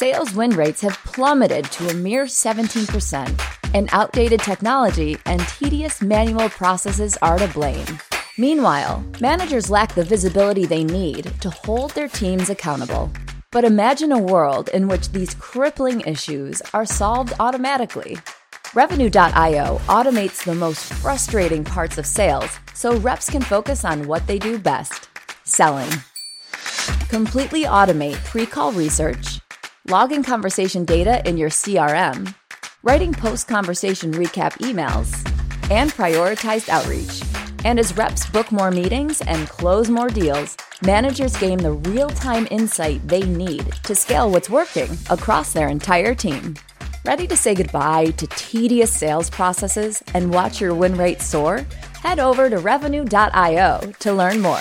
sales win rates have plummeted to a mere 17%, and outdated technology and tedious manual processes are to blame. Meanwhile, managers lack the visibility they need to hold their teams accountable. But imagine a world in which these crippling issues are solved automatically. Revenue.io automates the most frustrating parts of sales so reps can focus on what they do best, selling. Completely automate pre-call research, logging conversation data in your CRM, writing post-conversation recap emails, and prioritized outreach. And as reps book more meetings and close more deals, managers gain the real-time insight they need to scale what's working across their entire team. Ready to say goodbye to tedious sales processes and watch your win rate soar? Head over to Revenue.io to learn more.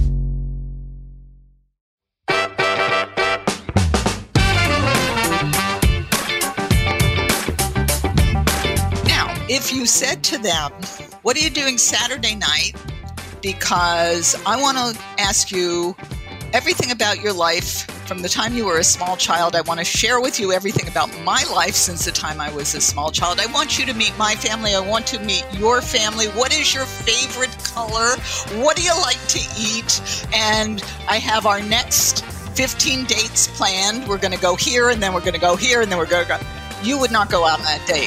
Now, if you said to them, "What are you doing Saturday night?" Because I want to ask you everything about your life from the time you were a small child. I want to share with you everything about my life since the time I was a small child. I want you to meet my family. I want to meet your family. What is your favorite color? What do you like to eat? And I have our next 15 dates planned. We're going to go here, and then we're going to go here, and then we're going to go. You would not go out on that date.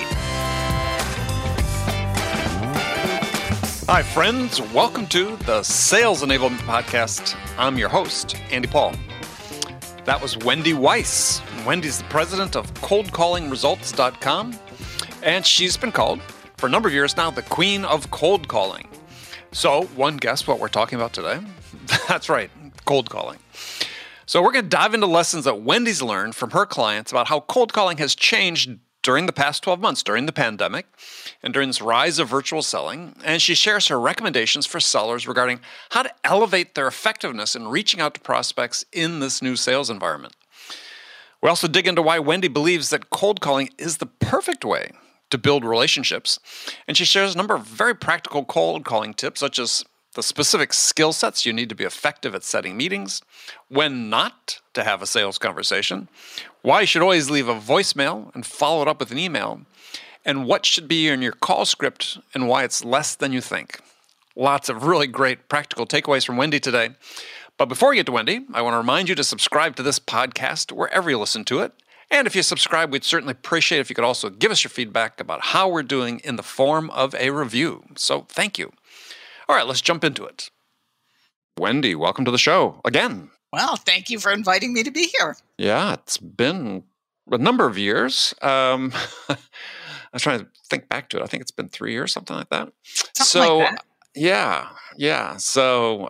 Hi, friends. Welcome to the Sales Enablement Podcast. I'm your host, Andy Paul. That was Wendy Weiss. Wendy's the president of ColdCallingResults.com, and she's been called, for a number of years now, the queen of cold calling. So, one guess what we're talking about today? That's right, cold calling. So we're going to dive into lessons that Wendy's learned from her clients about how cold calling has changed during the past 12 months, during the pandemic, and during this rise of virtual selling. And she shares her recommendations for sellers regarding how to elevate their effectiveness in reaching out to prospects in this new sales environment. We also dig into why Wendy believes that cold calling is the perfect way to build relationships. And she shares a number of very practical cold calling tips, such as the specific skill sets you need to be effective at setting meetings, when not to have a sales conversation, why you should always leave a voicemail and follow it up with an email, and what should be in your call script and why it's less than you think. Lots of really great practical takeaways from Wendy today. But before we get to Wendy, I want to remind you to subscribe to this podcast wherever you listen to it. And if you subscribe, we'd certainly appreciate it if you could also give us your feedback about how we're doing in the form of a review. So thank you. All right, let's jump into it. Wendy, welcome to the show again. Well, thank you for inviting me to be here. Yeah, it's been a number of years. I was trying to think back to it. I think it's been 3 years, something like that. Something like that. Yeah. So,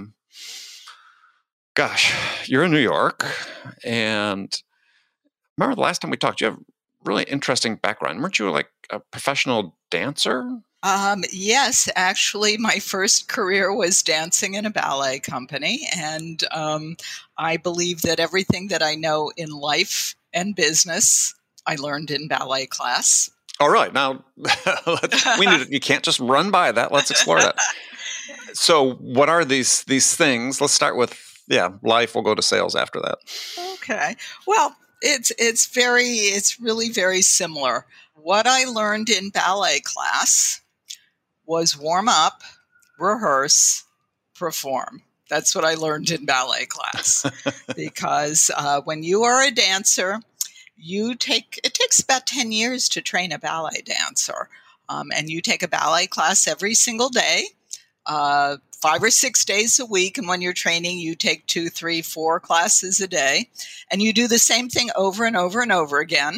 gosh, you're in New York, and remember the last time we talked, you have a really interesting background. Weren't you like a professional dancer? Yes, actually, my first career was dancing in a ballet company, and I believe that everything that I know in life and business, I learned in ballet class. All right, now you can't just run by that. Let's explore that. So, what are these things? Let's start with life. We'll go to sales after that. Okay. Well, it's really very similar. What I learned in ballet class was warm up, rehearse, perform. That's what I learned in ballet class. Because when you are a dancer, it takes about 10 years to train a ballet dancer. And you take a ballet class every single day, 5 or 6 days a week. And when you're training, you take 2, 3, 4 classes a day. And you do the same thing over and over and over again.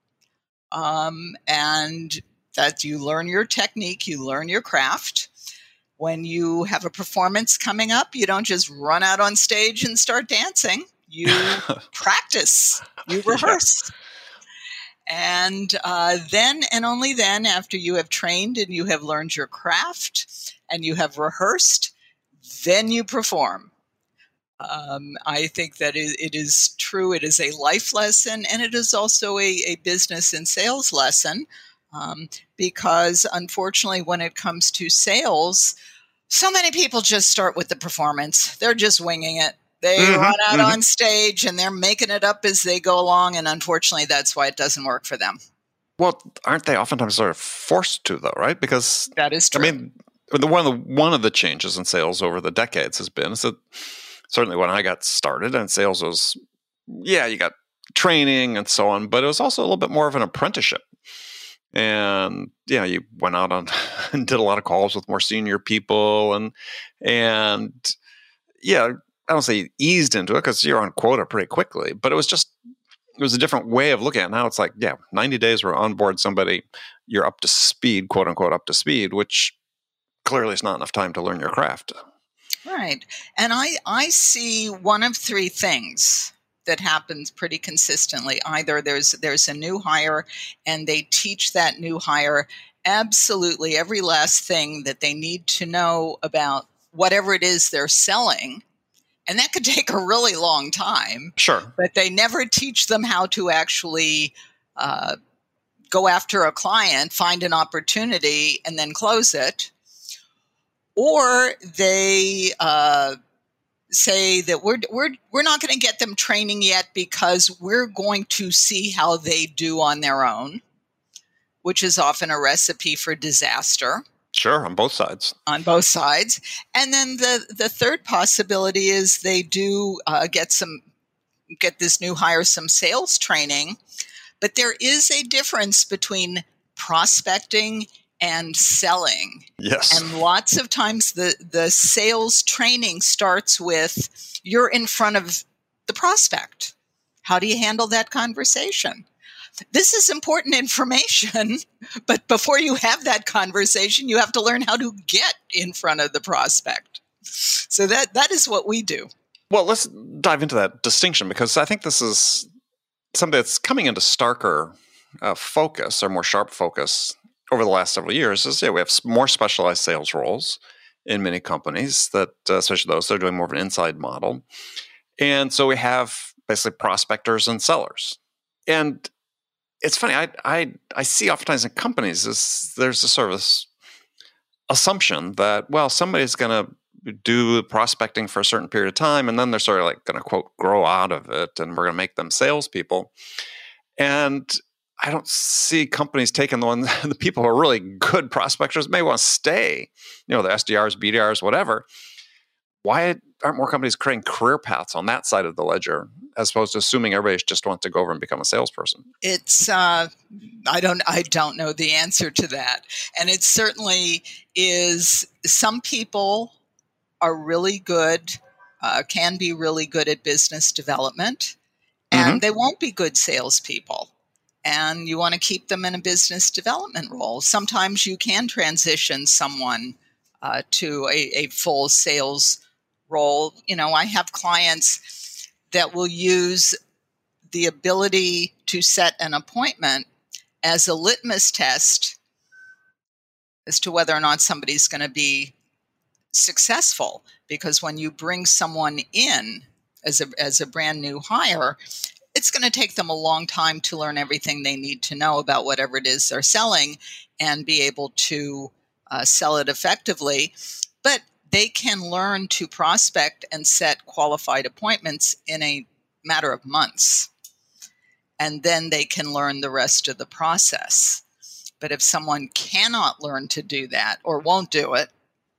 And that you learn your technique, you learn your craft. When you have a performance coming up, you don't just run out on stage and start dancing. You practice, you rehearse. And then and only then, after you have trained and you have learned your craft and you have rehearsed, then you perform. I think that it is true. It is a life lesson, and it is also a business and sales lesson. Because unfortunately, when it comes to sales, so many people just start with the performance. They're just winging it. They run out on stage and they're making it up as they go along. And unfortunately, that's why it doesn't work for them. Well, aren't they oftentimes sort of forced to, though, right? Because that is true. I mean, one of the changes in sales over the decades has been is that certainly when I got started and sales was, you got training and so on, but it was also a little bit more of an apprenticeship. And you went out on and did a lot of calls with more senior people, and I don't say eased into it because you're on quota pretty quickly, but it was a different way of looking at it. Now it's like, 90 days we're on board somebody, you're up to speed, quote unquote, up to speed, which clearly is not enough time to learn your craft. Right. And I see one of three things that happens pretty consistently. Either there's a new hire and they teach that new hire absolutely every last thing that they need to know about whatever it is they're selling. And that could take a really long time. Sure. But they never teach them how to actually go after a client, find an opportunity, and then close it. Or they say that we're not going to get them training yet because we're going to see how they do on their own, which is often a recipe for disaster. Sure, on both sides. On both sides. And then the third possibility is they do get this new hire some sales training, but there is a difference between prospecting and selling. Yes. And lots of times the sales training starts with you're in front of the prospect. How do you handle that conversation? This is important information, but before you have that conversation, you have to learn how to get in front of the prospect. So that is what we do. Well, let's dive into that distinction, because I think this is something that's coming into starker focus, or more sharp focus, over the last several years. Is we have more specialized sales roles in many companies, that especially those that are doing more of an inside model. And so we have basically prospectors and sellers. And it's funny, I see oftentimes in companies there's a sort of this assumption that, well, somebody's going to do prospecting for a certain period of time, and then they're sort of like going to, quote, grow out of it, and we're going to make them salespeople. And I don't see companies taking the people who are really good prospectors, may want to stay, the SDRs, BDRs, whatever. Why aren't more companies creating career paths on that side of the ledger, as opposed to assuming everybody just wants to go over and become a salesperson? It's I don't know the answer to that, and it certainly is. Some people are really good, can be really good at business development, and they won't be good salespeople. And you want to keep them in a business development role. Sometimes you can transition someone to a full sales role. I have clients that will use the ability to set an appointment as a litmus test as to whether or not somebody's going to be successful. Because when you bring someone in as a brand new hire, it's going to take them a long time to learn everything they need to know about whatever it is they're selling and be able to sell it effectively. But they can learn to prospect and set qualified appointments in a matter of months. And then they can learn the rest of the process. But if someone cannot learn to do that or won't do it,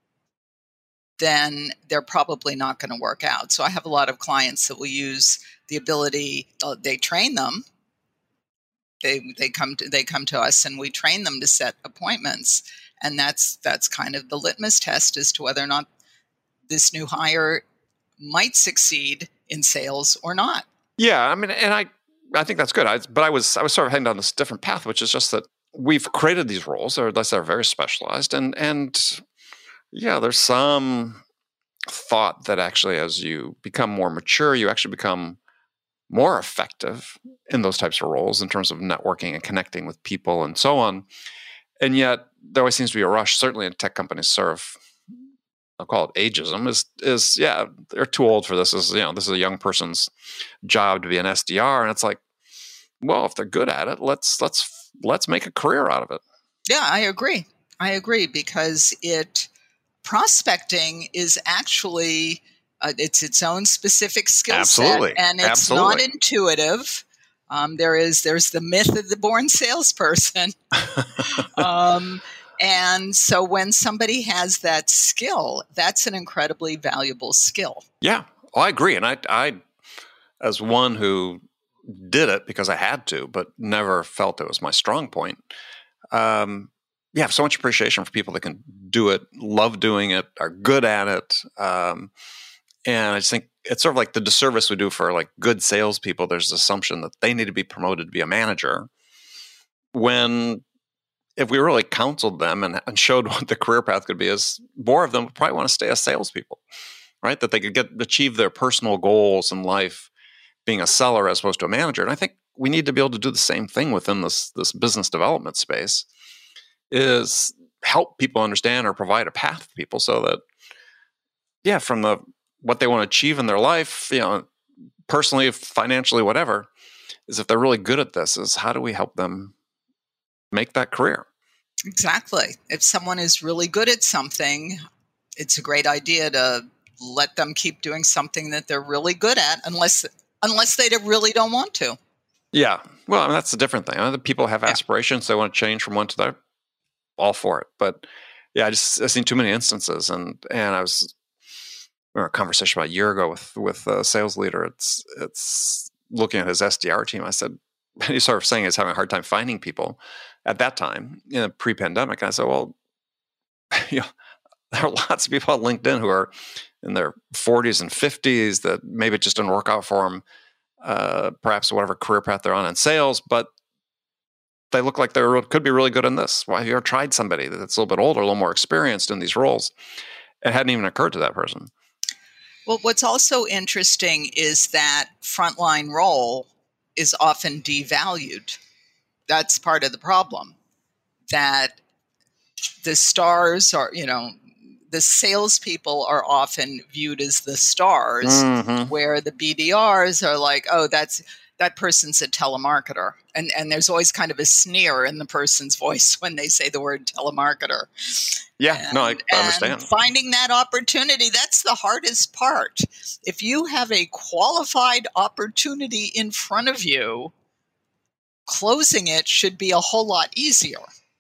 then they're probably not going to work out. So I have a lot of clients that will use the ability, they train them. They come to us and we train them to set appointments. And that's kind of the litmus test as to whether or not this new hire might succeed in sales or not. Yeah, I mean, and I think that's good. But I was sort of heading down this different path, which is just that we've created these roles, or at least they're very specialized, and yeah, there's some thought that actually as you become more mature, you actually become more effective in those types of roles in terms of networking and connecting with people and so on. And yet there always seems to be a rush, certainly in tech companies, sort of, I'll call it ageism, is they're too old for this. This is a young person's job to be an SDR. And it's like, well, if they're good at it, let's make a career out of it. Yeah, I agree because prospecting is actually It's its own specific skill Absolutely. set, and it's Absolutely. not intuitive. There's the myth of the born salesperson. And so when somebody has that skill, that's an incredibly valuable skill. Yeah, well, I agree. And I, as one who did it because I had to, but never felt it was my strong point, I have so much appreciation for people that can do it, love doing it, are good at it. And I just think it's sort of like the disservice we do for like good salespeople. There's the assumption that they need to be promoted to be a manager, when if we really counseled them and showed what the career path could be, is more of them would probably want to stay as salespeople, right? That they could achieve their personal goals in life being a seller as opposed to a manager. And I think we need to be able to do the same thing within this business development space, is help people understand or provide a path for people so that, from what they want to achieve in their life, personally, financially, whatever, is if they're really good at this, is how do we help them make that career? Exactly. If someone is really good at something, it's a great idea to let them keep doing something that they're really good at, unless they really don't want to. Yeah. Well, I mean, that's a different thing. Other people have aspirations. They want to change from one to the other. All for it. But I've seen too many instances. And I was in a conversation about a year ago with a sales leader. It's looking at his SDR team. I said, he's sort of saying he's having a hard time finding people at that time in pre-pandemic. And I said, well, there are lots of people on LinkedIn who are in their 40s and 50s that maybe it just didn't work out for them, perhaps whatever career path they're on in sales, but they look like they could be really good in this. Why have you ever tried somebody that's a little bit older, a little more experienced in these roles? It hadn't even occurred to that person. Well, what's also interesting is that frontline role is often devalued. That's part of the problem, that the stars are, the salespeople are often viewed as the stars, where the BDRs are like, oh, that person's a telemarketer. And there's always kind of a sneer in the person's voice when they say the word telemarketer. Yeah, I understand. And finding that opportunity, that's the hardest part. If you have a qualified opportunity in front of you, closing it should be a whole lot easier.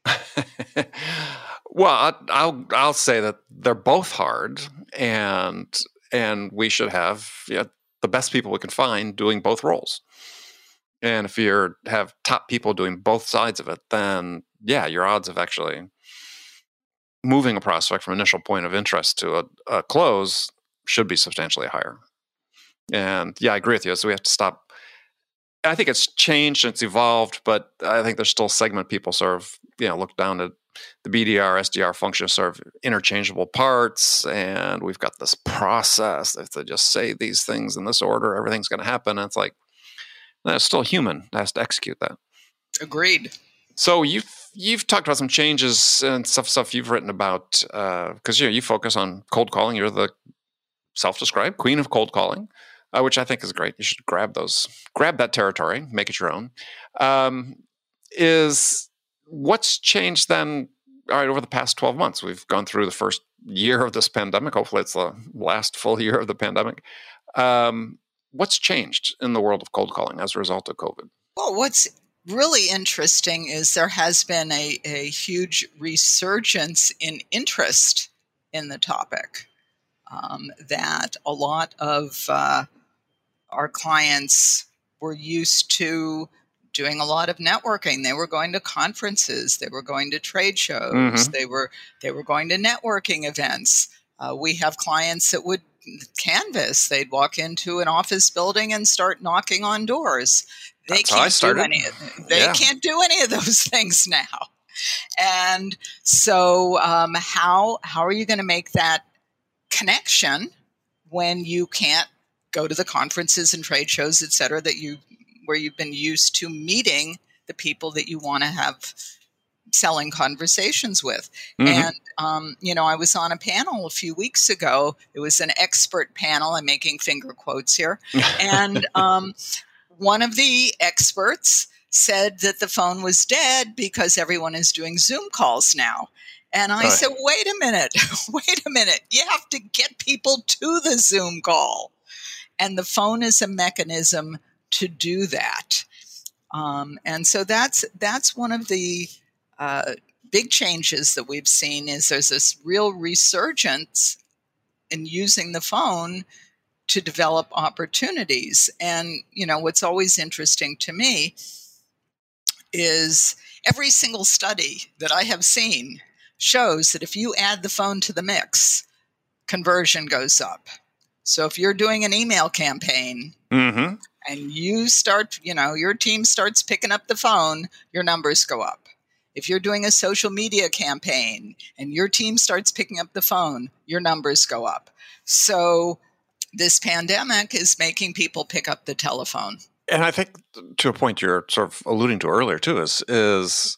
Well, I'll say that they're both hard, and we should have the best people we can find doing both roles. And if you have top people doing both sides of it, then your odds of actually moving a prospect from initial point of interest to a close should be substantially higher. And I agree with you. So we have to stop. I think it's changed and it's evolved, but I think there's still segment people sort of look down at the BDR, SDR function as sort of interchangeable parts, and we've got this process. If they just say these things in this order, everything's going to happen. And it's like, that's still human that has to execute that. Agreed. So you've talked about some changes and stuff you've written about, because you focus on cold calling. You're the self-described queen of cold calling, which I think is great. You should grab that territory, make it your own. Is what's changed then? All right, over the past 12 months, we've gone through the first year of this pandemic. Hopefully, it's the last full year of the pandemic. What's changed in the world of cold calling as a result of COVID? Well, what's really interesting is there has been a huge resurgence in interest in the topic, that a lot of our clients were used to doing a lot of networking. They were going to conferences, they were going to trade shows, they were going to networking events. We have clients that would canvas. They'd walk into an office building and start knocking on doors. They can't do any of those things now. And so how are you going to make that connection when you can't go to the conferences and trade shows, et cetera, where you've been used to meeting the people that you want to have selling conversations with? And, I was on a panel a few weeks ago. It was an expert panel. I'm making finger quotes here. And one of the experts said that the phone was dead because everyone is doing Zoom calls now. And I said, wait a minute, you have to get people to the Zoom call. And the phone is a mechanism to do that. And so that's one of the big changes that we've seen is there's this real resurgence in using the phone to develop opportunities. And, what's always interesting to me is every single study that I have seen shows that if you add the phone to the mix, conversion goes up. So if you're doing an email campaign and you start, your team starts picking up the phone, your numbers go up. If you're doing a social media campaign and your team starts picking up the phone, your numbers go up. So this pandemic is making people pick up the telephone. And I think to a point you're sort of alluding to earlier too is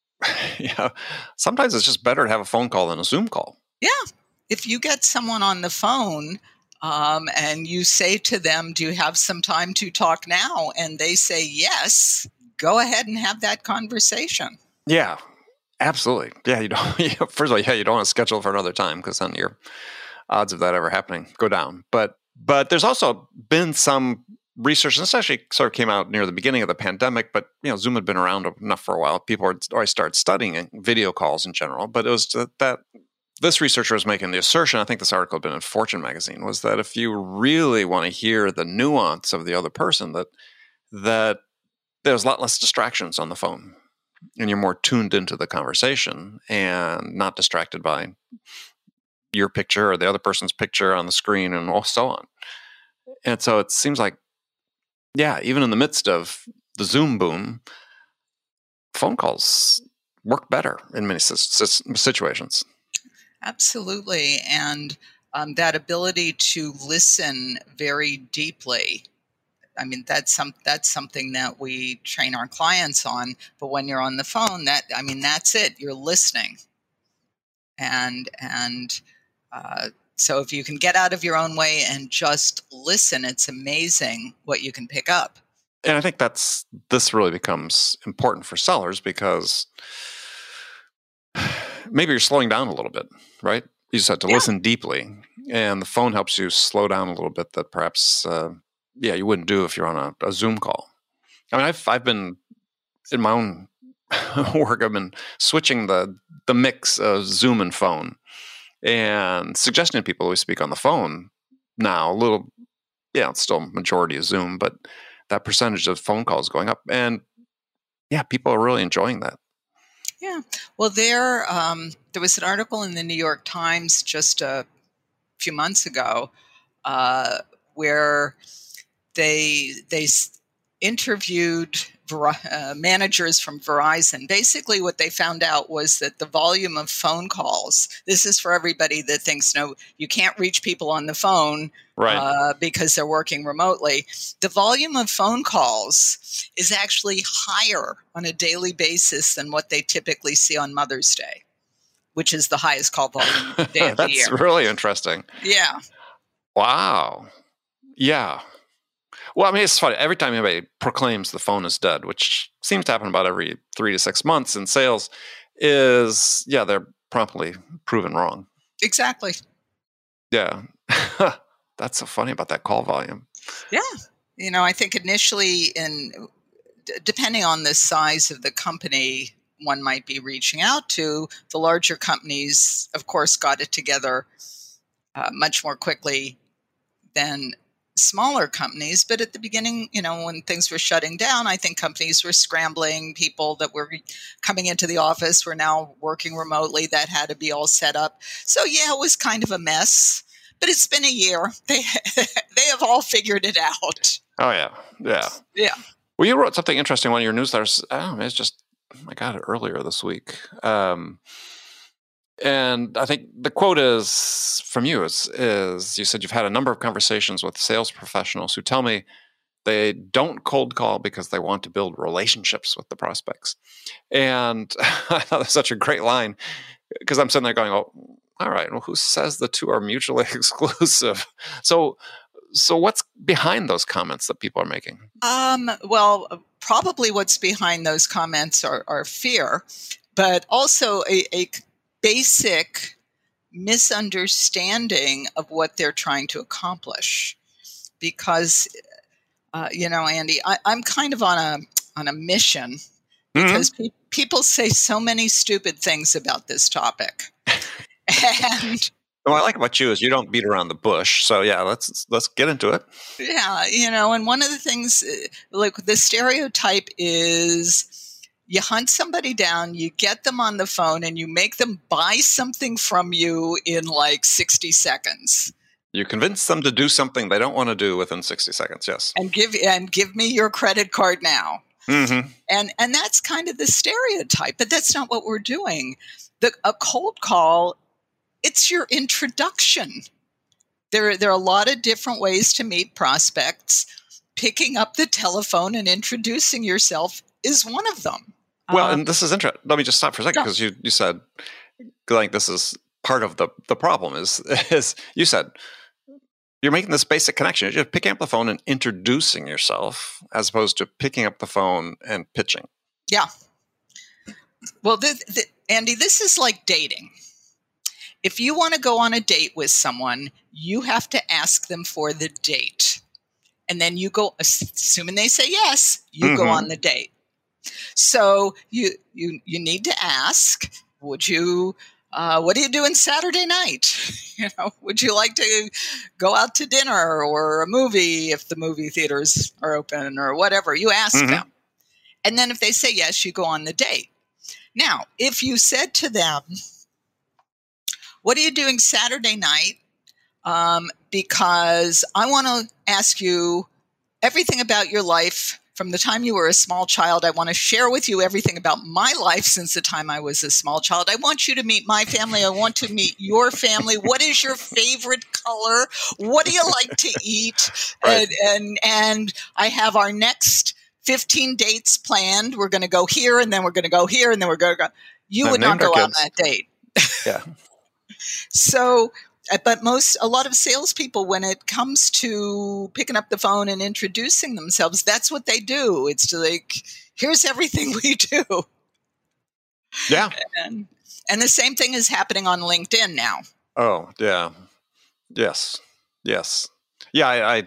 sometimes it's just better to have a phone call than a Zoom call. Yeah. If you get someone on the phone and you say to them, do you have some time to talk now? And they say yes, go ahead and have that conversation. Yeah, absolutely. Yeah, you don't. First of all, you don't want to schedule for another time because then your odds of that ever happening go down. But there's also been some research, and this actually sort of came out near the beginning of the pandemic, but Zoom had been around enough for a while. People had already started studying video calls in general, but it was that this researcher was making the assertion, I think this article had been in Fortune magazine, was that if you really want to hear the nuance of the other person, that there's a lot less distractions on the phone, and you're more tuned into the conversation and not distracted by your picture or the other person's picture on the screen and so on. And so it seems like, even in the midst of the Zoom boom, phone calls work better in many situations. Absolutely. And that ability to listen very deeply. I mean, that's something that we train our clients on. But when you're on the phone, that's it. You're listening. And so if you can get out of your own way and just listen, it's amazing what you can pick up. And I think this really becomes important for sellers because maybe you're slowing down a little bit, right? You just have to listen deeply, and the phone helps you slow down a little bit that perhaps, you wouldn't do if you're on a Zoom call. I mean, I've been in my own work, I've been switching the mix of Zoom and phone and suggesting to people who speak on the phone now a little, it's still majority of Zoom, but that percentage of phone calls going up, and people are really enjoying that. Yeah. Well, there was an article in the New York Times just a few months ago where they interviewed managers from Verizon. Basically, what they found out was that the volume of phone calls, this is for everybody that thinks, no, you can't reach people on the phone because they're working remotely. The volume of phone calls is actually higher on a daily basis than what they typically see on Mother's Day, which is the highest call volume day of the year. That's really interesting. Yeah. Wow. Yeah. Well, I mean, it's funny. Every time anybody proclaims the phone is dead, which seems to happen about every 3 to 6 months in sales, they're promptly proven wrong. Exactly. Yeah. That's so funny about that call volume. Yeah. I think initially, depending on the size of the company one might be reaching out to, the larger companies, of course, got it together much more quickly than smaller companies. But at the beginning, when things were shutting down, I think companies were scrambling. People that were coming into the office were now working remotely. That had to be all set up. So it was kind of a mess, but it's been a year. They have all figured it out. Oh yeah. Yeah. Well, you wrote something interesting in one of your newsletters. I got it earlier this week. And I think the quote is from you is you said you've had a number of conversations with sales professionals who tell me they don't cold call because they want to build relationships with the prospects. And I thought that's such a great line because I'm sitting there going, oh, all right, well, who says the two are mutually exclusive? So what's behind those comments that people are making? Well, probably what's behind those comments are fear, but also a basic misunderstanding of what they're trying to accomplish. Because, Andy, I'm kind of on a mission because people say so many stupid things about this topic. And what I like about you is you don't beat around the bush. So yeah, let's get into it. Yeah, and one of the things, like the stereotype is you hunt somebody down, you get them on the phone, and you make them buy something from you in like 60 seconds. You convince them to do something they don't want to do within 60 seconds, yes. And give me your credit card now. Mm-hmm. And that's kind of the stereotype, but that's not what we're doing. A cold call, it's your introduction. There are a lot of different ways to meet prospects. Picking up the telephone and introducing yourself is one of them. Well, and this is interesting. Let me just stop for a second because you said, like, this is part of the problem is you said you're making this basic connection. You're just picking up the phone and introducing yourself as opposed to picking up the phone and pitching. Yeah. Well, Andy, this is like dating. If you want to go on a date with someone, you have to ask them for the date. And then you go, assuming they say yes, you go on the date. So you need to ask, what are you doing Saturday night? Would you like to go out to dinner or a movie if the movie theaters are open or whatever? You ask them. And then if they say yes, you go on the date. Now, if you said to them, what are you doing Saturday night? Because I want to ask you everything about your life from the time you were a small child. I want to share with you everything about my life since the time I was a small child. I want you to meet my family. I want to meet your family. What is your favorite color? What do you like to eat? Right. And I have our next 15 dates planned. We're going to go here, and then we're going to go here, and then we're going to go. You would not go out on that date. Yeah. So, but a lot of salespeople, when it comes to picking up the phone and introducing themselves, that's what they do. It's like, here's everything we do. Yeah. And the same thing is happening on LinkedIn now. Oh, yeah. Yes. Yeah,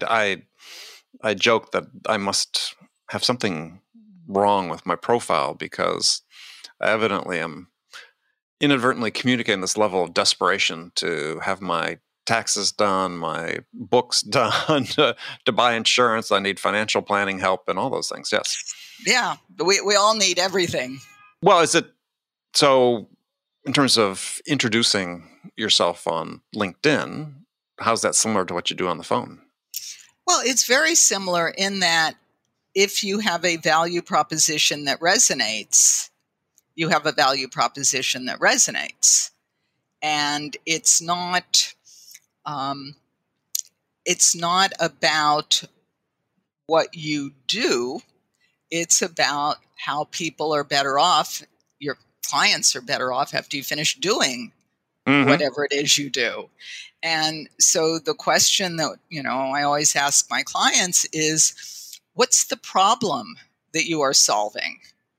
I joke that I must have something wrong with my profile because evidently I'm inadvertently communicating this level of desperation to have my taxes done, my books done, to buy insurance. I need financial planning help and all those things. Yes. Yeah. We all need everything. Well, is it so in terms of introducing yourself on LinkedIn, how's that similar to what you do on the phone? Well, it's very similar in that if you have a value proposition that resonates, you have a value proposition that resonates. And it's not about what you do. It's about how people are better off. Your clients are better off after you finish doing whatever it is you do. And so the question that, I always ask my clients is, what's the problem that you are solving?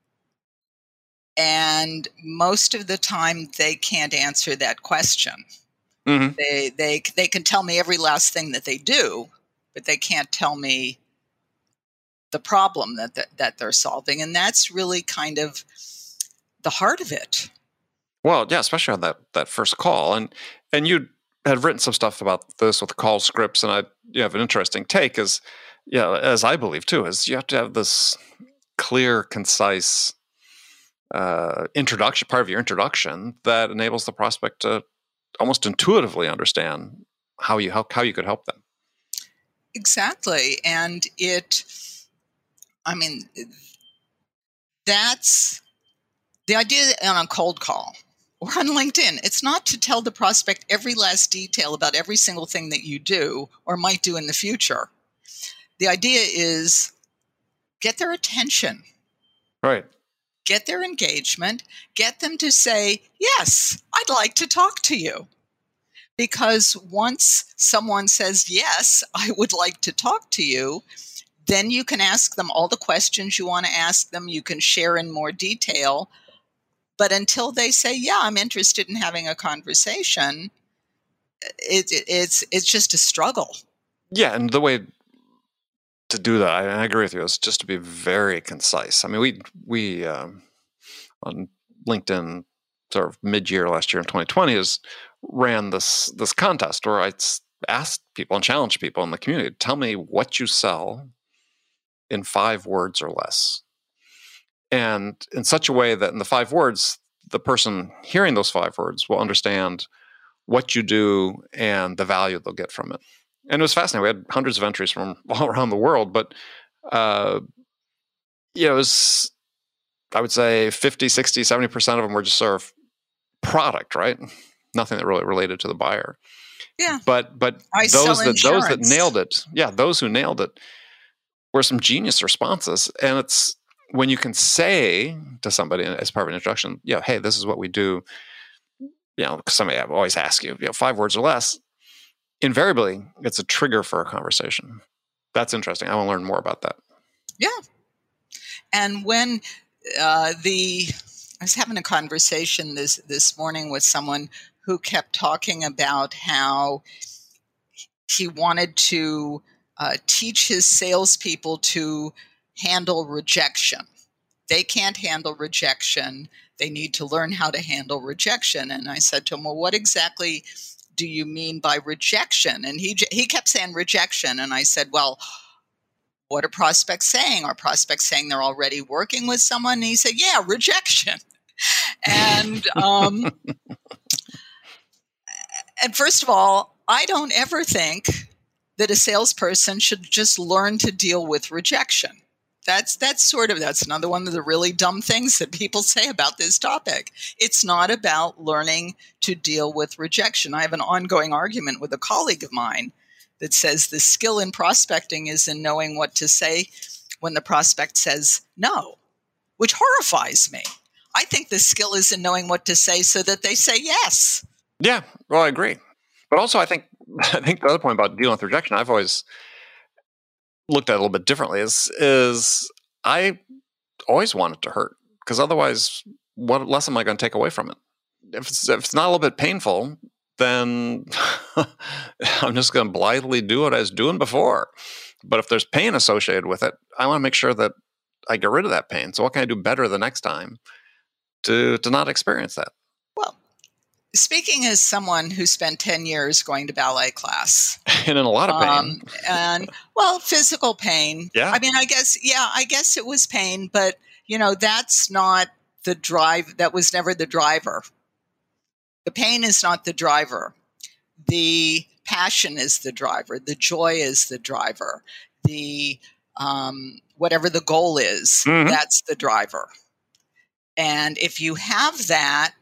And most of the time, they can't answer that question. They can tell me every last thing that they do, but they can't tell me the problem that they're solving. And that's really kind of the heart of it. Well, yeah, especially on that first call. And you had written some stuff about this with call scripts, and you have an interesting take as I believe too, is you have to have this clear, concise introduction, part of your introduction that enables the prospect to almost intuitively understand how you could help them. Exactly. And that's the idea on a cold call or on LinkedIn. It's not to tell the prospect every last detail about every single thing that you do or might do in the future. The idea is get their attention. Right. Get their engagement, get them to say, yes, I'd like to talk to you. Because once someone says, yes, I would like to talk to you, then you can ask them all the questions you want to ask them. You can share in more detail. But until they say, yeah, I'm interested in having a conversation, it's just a struggle. Yeah, and the way to do that, I agree with you, is just to be very concise. I mean, we on LinkedIn, sort of mid-year last year in 2020, ran this contest where I asked people and challenged people in the community, tell me what you sell in 5 words or less. And in such a way that in the 5 words, the person hearing those 5 words will understand what you do and the value they'll get from it. And it was fascinating. We had hundreds of entries from all around the world, but it was, I would say 50, 60, 70% of them were just sort of product, right? Nothing that really related to the buyer. Yeah. But those that nailed it, those who nailed it were some genius responses. And it's when you can say to somebody as part of an introduction, hey, this is what we do. Somebody I always ask you, 5 words or less. Invariably, it's a trigger for a conversation. That's interesting. I want to learn more about that. Yeah. And when I was having a conversation this morning with someone who kept talking about how he wanted to teach his salespeople to handle rejection. They can't handle rejection. They need to learn how to handle rejection. And I said to him, well, what exactly do you mean by rejection? And he kept saying rejection. And I said, well, what are prospects saying? Are prospects saying they're already working with someone? And he said, yeah, rejection. And and first of all, I don't ever think that a salesperson should just learn to deal with rejection. That's another one of the really dumb things that people say about this topic. It's not about learning to deal with rejection. I have an ongoing argument with a colleague of mine that says the skill in prospecting is in knowing what to say when the prospect says no, which horrifies me. I think the skill is in knowing what to say so that they say yes. Yeah, well, I agree. But also, I think the other point about dealing with rejection, I've always looked at it a little bit differently, is I always want it to hurt, because otherwise, what lesson am I going to take away from it? If it's not a little bit painful, then I'm just going to blithely do what I was doing before. But if there's pain associated with it, I want to make sure that I get rid of that pain. So what can I do better the next time to not experience that? Well, speaking as someone who spent 10 years going to ballet class. And in a lot of pain. And, physical pain. Yeah. I mean, I guess it was pain, but, that's not the drive. That was never the driver. The pain is not the driver. The passion is the driver. The joy is the driver. The whatever the goal is, that's the driver. And if you have that,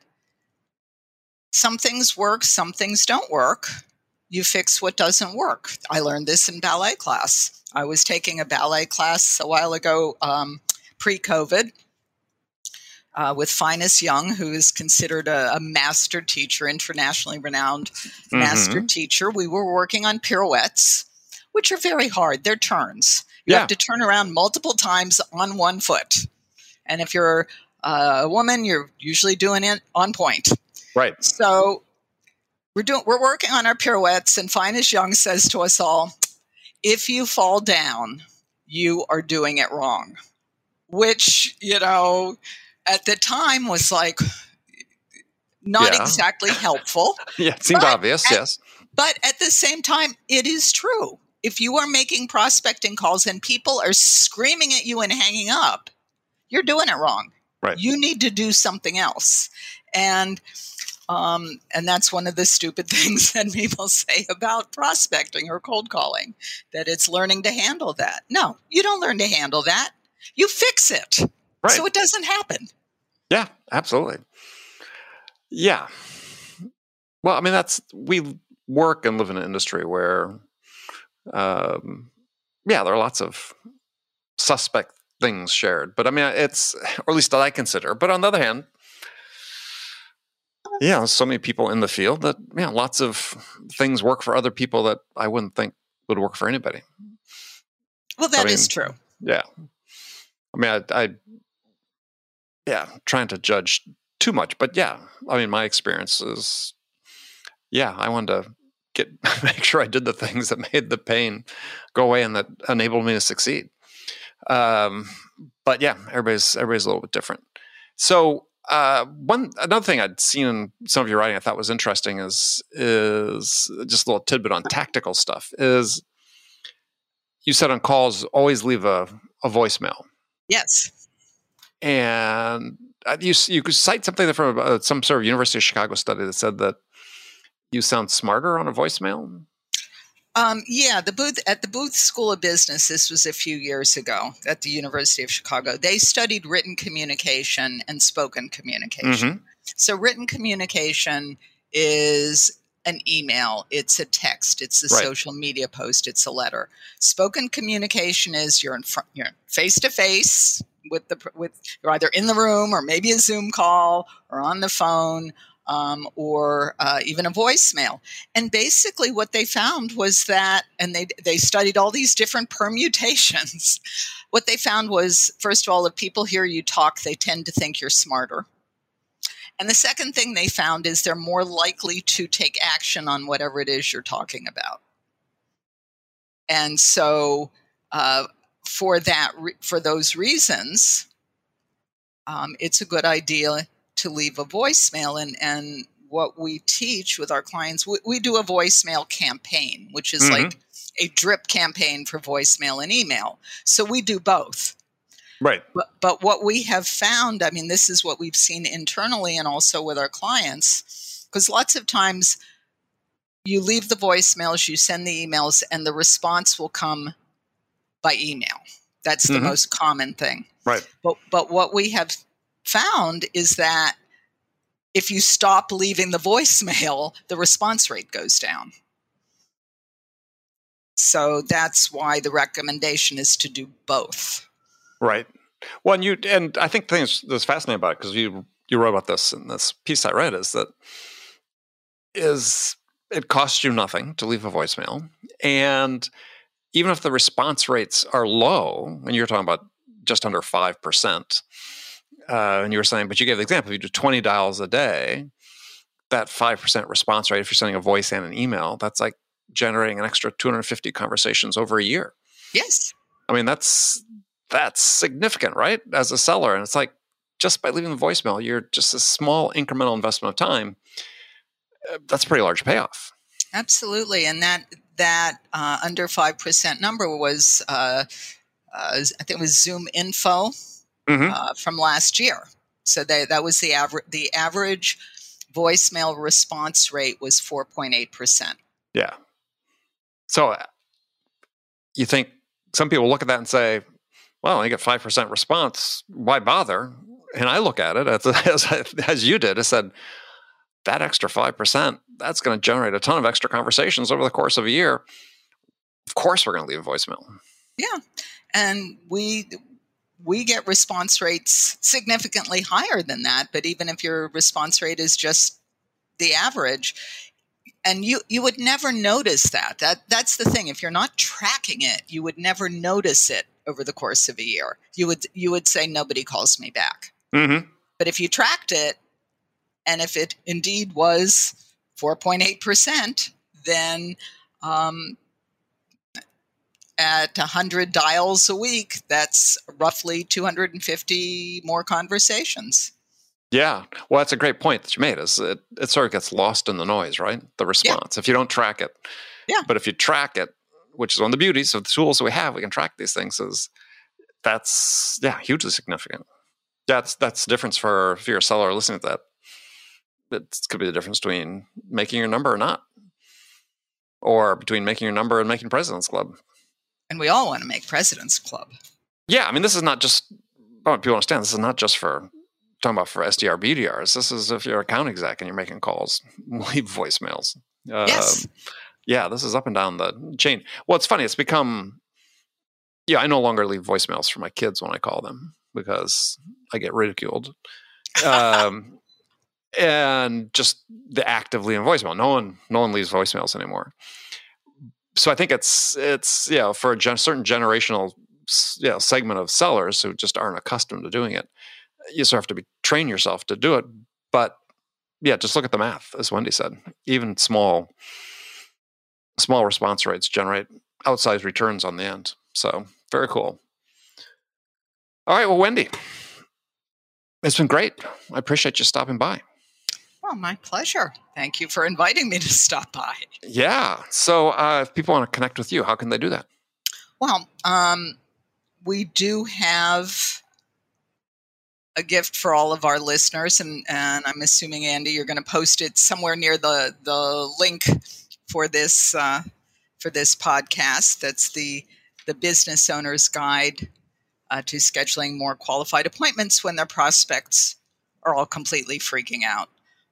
some things work, some things don't work. You fix what doesn't work. I learned this in ballet class. I was taking a ballet class a while ago, pre-COVID, with Finus Young, who is considered a master teacher, internationally renowned master teacher. We were working on pirouettes, which are very hard. They're turns. You have to turn around multiple times on one foot. And if you're a woman, you're usually doing it on point. Right. So we're working on our pirouettes, and Finus Young says to us all, if you fall down, you are doing it wrong. Which, at the time was like not exactly helpful. Yeah, it seemed obvious, yes. But at the same time, it is true. If you are making prospecting calls and people are screaming at you and hanging up, you're doing it wrong. Right. You need to do something else. And that's one of the stupid things that people say about prospecting or cold calling, that it's learning to handle that. No, you don't learn to handle that. You fix it. Right. So it doesn't happen. Yeah, absolutely. Yeah. Well, I mean, we work and live in an industry where, there are lots of suspect things shared. But I mean, or at least that I consider. But on the other hand, so many people in the field that, lots of things work for other people that I wouldn't think would work for anybody. Well, that is true. Yeah. I mean, trying to judge too much. But yeah, I mean, my experience is, I wanted to make sure I did the things that made the pain go away and that enabled me to succeed. But yeah, everybody's a little bit different. So another thing I'd seen in some of your writing I thought was interesting is just a little tidbit on tactical stuff. Is you said on calls always leave a voicemail. Yes. And you could cite something from some sort of University of Chicago study that said that you sound smarter on a voicemail. At the Booth School of Business, this was a few years ago at the University of Chicago, they studied written communication and spoken communication. Mm-hmm. So written communication is an email, it's a text, it's a social media post, it's a letter. Spoken communication is you're face to face with you're either in the room or maybe a Zoom call or on the phone. Or even a voicemail. And basically what they found was that, and they studied all these different permutations. What they found was, first of all, if people hear you talk, they tend to think you're smarter. And the second thing they found is they're more likely to take action on whatever it is you're talking about. And so for those reasons, it's a good idea to leave a voicemail. And what we teach with our clients, we do a voicemail campaign, which is like a drip campaign for voicemail and email. So we do both. Right. But what we have found, I mean, this is what we've seen internally and also with our clients, because lots of times you leave the voicemails, you send the emails, and the response will come by email. That's the most common thing. Right. But what we have found is that if you stop leaving the voicemail, the response rate goes down. So that's why the recommendation is to do both. Right. Well, and I think the thing that's fascinating about it, because you wrote about this in this piece I read, is that it costs you nothing to leave a voicemail. And even if the response rates are low, and you're talking about just under 5%, and you were saying, but you gave the example, if you do 20 dials a day, that 5% response rate, if you're sending a voice and an email, that's like generating an extra 250 conversations over a year. Yes. I mean, that's significant, right? As a seller. And it's like, just by leaving the voicemail, you're just a small incremental investment of time. That's a pretty large payoff. Absolutely. And that under 5% number was, I think it was Zoom Info. From last year. So that was the average voicemail response rate was 4.8%. Yeah. So you think some people look at that and say, well, I get 5% response. Why bother? And I look at it as you did. I said, that extra 5%, that's going to generate a ton of extra conversations over the course of a year. Of course, we're going to leave a voicemail. Yeah. And we get response rates significantly higher than that. But even if your response rate is just the average, and you would never notice that. That's the thing. If you're not tracking it, you would never notice it over the course of a year. You would say, nobody calls me back. Mm-hmm. But if you tracked it, and if it indeed was 4.8%, then at 100 dials a week, that's roughly 250 more conversations. Yeah. Well, that's a great point that you made. Is it sort of gets lost in the noise, right? The response, if you don't track it. Yeah. But if you track it, which is one of the beauties of the tools that we have, we can track these things, that's hugely significant. That's the difference if you're a seller listening to that. It could be the difference between making your number or not, or between making your number and making President's Club. And we all want to make President's Club. Yeah, I mean, this is not just, I want people to understand, this is not just for SDR, BDRs. This is if you're an account exec and you're making calls, leave voicemails. Yes. Yeah, this is up and down the chain. Well, it's funny. It's become, I no longer leave voicemails for my kids when I call them because I get ridiculed. And just the act of leaving voicemail. No one leaves voicemails anymore. So I think it's for a certain generational segment of sellers who just aren't accustomed to doing it. You sort of have to train yourself to do it. But yeah, just look at the math, as Wendy said. Even small response rates generate outsized returns on the end. So very cool. All right, well, Wendy, it's been great. I appreciate you stopping by. Well, my pleasure. Thank you for inviting me to stop by. Yeah. So if people want to connect with you, how can they do that? Well, we do have a gift for all of our listeners, and I'm assuming, Andy, you're going to post it somewhere near the link for this podcast. That's the Business Owner's Guide to Scheduling More Qualified Appointments when their prospects are all completely freaking out.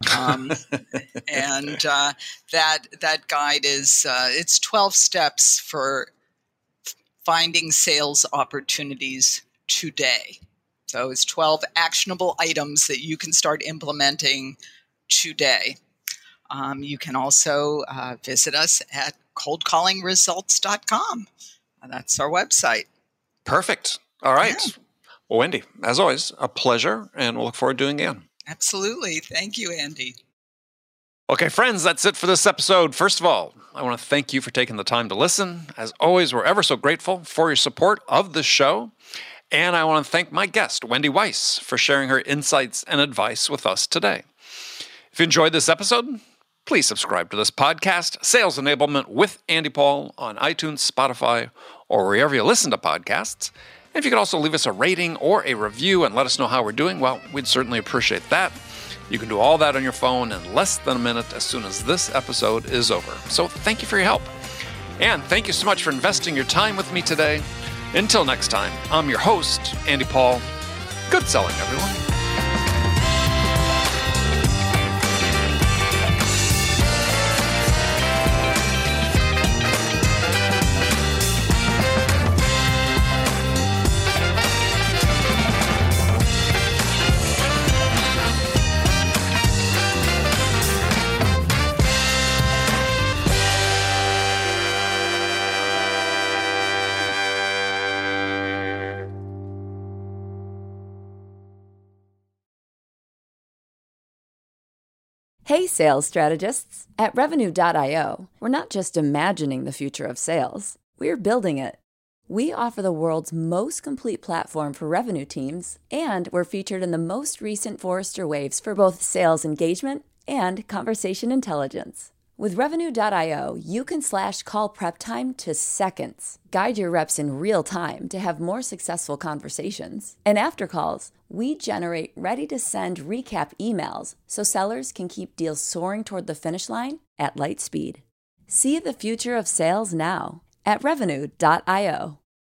And that guide is it's 12 steps for finding sales opportunities today. So it's 12 actionable items that you can start implementing today. You can also visit us at coldcallingresults.com. That's our website. Perfect. All right. Yeah. Well, Wendy, as always, a pleasure, and we'll look forward to doing it again. Absolutely. Thank you, Andy. Okay, friends, that's it for this episode. First of all, I want to thank you for taking the time to listen. As always, we're ever so grateful for your support of the show. And I want to thank my guest, Wendy Weiss, for sharing her insights and advice with us today. If you enjoyed this episode, please subscribe to this podcast, Sales Enablement with Andy Paul, on iTunes, Spotify, or wherever you listen to podcasts. And if you could also leave us a rating or a review and let us know how we're doing, well, we'd certainly appreciate that. You can do all that on your phone in less than a minute as soon as this episode is over. So thank you for your help. And thank you so much for investing your time with me today. Until next time, I'm your host, Andy Paul. Good selling, everyone. Hey, sales strategists! At Revenue.io, we're not just imagining the future of sales, we're building it. We offer the world's most complete platform for revenue teams, and we're featured in the most recent Forrester Waves for both sales engagement and conversation intelligence. With Revenue.io, you can slash call prep time to seconds, guide your reps in real time to have more successful conversations. And after calls, we generate ready-to-send recap emails so sellers can keep deals soaring toward the finish line at light speed. See the future of sales now at Revenue.io.